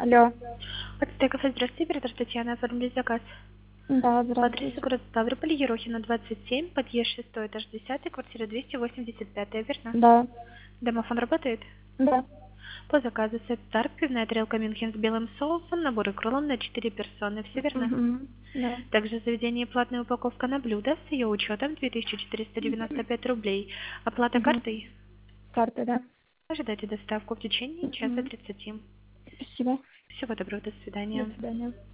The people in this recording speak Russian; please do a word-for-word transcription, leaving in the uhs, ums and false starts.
Алло. Подстая кафе, здравствуйте, оператор Татьяна, оформить заказ. Да, По адресу здравствуйте. город Ставрополь, Ерохина, двадцать семь, подъезд шестой, этаж десятый, квартира двести восемьдесят пять, верно? Да, Домофон работает? да. По заказу сет старт, пивная тарелка Мюнхен с белым соусом, набор икролом на четыре персоны, все верно? Угу. Да. Также в заведении платная упаковка на блюдо с ее учетом две тысячи четыреста девяносто пять рублей. Оплата Угу. картой? Карта, да. Ожидайте доставку в течение часа Угу. тридцати. Спасибо. Всего доброго, до До свидания. свидания.